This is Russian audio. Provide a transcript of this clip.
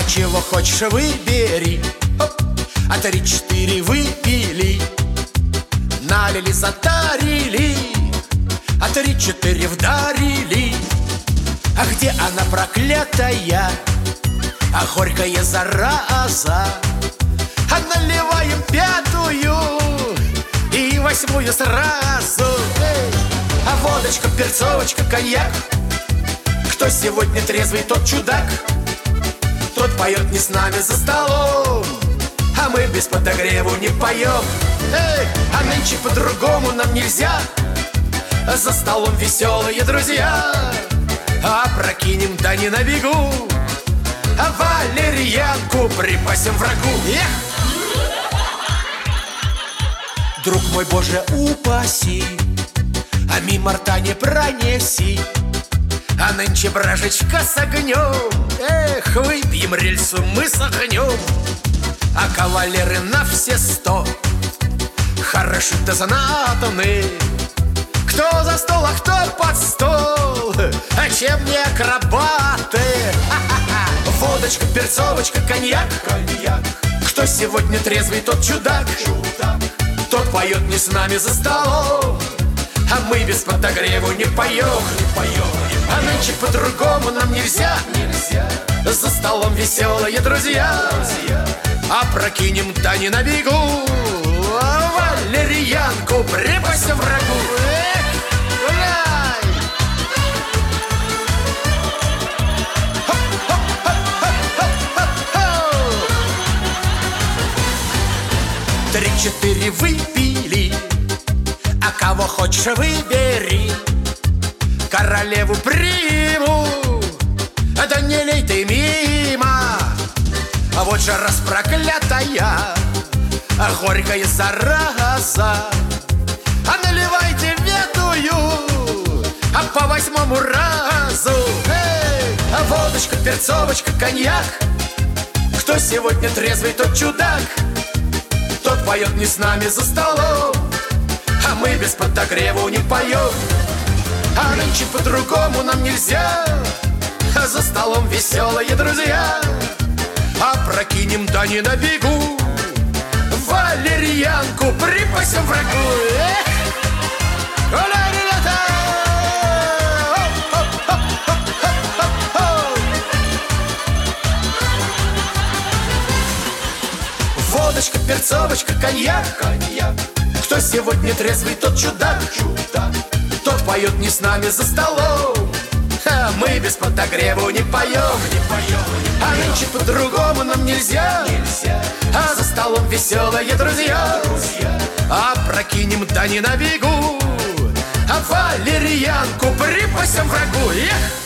чего хочешь, выбери. Оп. А 3-4 выпили, налили, затарили, а 3-4 вдарили. А где она, проклятая, а горькая зараза? А наливаем 5-ю и 8-ю сразу. А водочка, перцовочка, коньяк. Кто сегодня трезвый, тот чудак. Тот поет не с нами за столом, а мы без подогреву не поем. А нынче по-другому нам нельзя. За столом веселые друзья. А прокинем, да не на бегу, а валерьянку припасем врагу. Друг мой, Боже, упаси, а мимо рта не пронеси. А нынче бражечка с огнем. Эх, выпьем рельсу мы с огнем. А кавалеры на все 100 хороши-то знатны. Кто за стол, а кто под стол, а чем не акробаты. Водочка, перцовочка, коньяк. Кто сегодня трезвый, тот чудак. Тот поет не с нами за столом, а мы без подогреву не поем. А нынче по-другому нам нельзя. За столом веселые друзья. А прокинем, да не на бегу, а валерьянку припасем врагу. Три-четыре выпили, а кого хочешь, выбери. Королеву приму, да не лей ты мимо. А вот же раз проклятая, а горькая зараза. А наливайте 5-ю, а по 8-му разу. А водочка, перцовочка, коньяк. Кто сегодня трезвый, тот чудак. Тот поет не с нами за столом, а мы без подогреву не поем. А нынче по-другому нам нельзя. А за столом веселые друзья. А прокинем, да не на бегу, валерьянку припасем врагу. Водочка, перцовочка, коньяк. Кто сегодня трезвый, тот чудак. Тот поет не с нами за столом, а мы без подогреву не поем. А нынче по-другому нам нельзя. А за столом веселые друзья. А прокинем, да не на бегу, а валерьянку припасем врагу.